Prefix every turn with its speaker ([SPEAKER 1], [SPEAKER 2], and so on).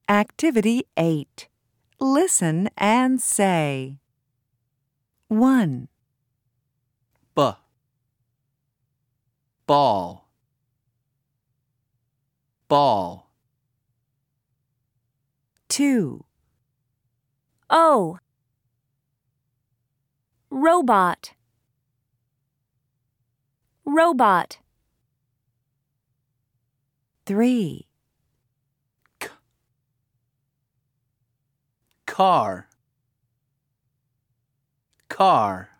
[SPEAKER 1] Activity 8. Listen and say. 1,
[SPEAKER 2] ball, ball.
[SPEAKER 1] 2,
[SPEAKER 3] O. Robot, robot.
[SPEAKER 1] 3,
[SPEAKER 2] Car, car.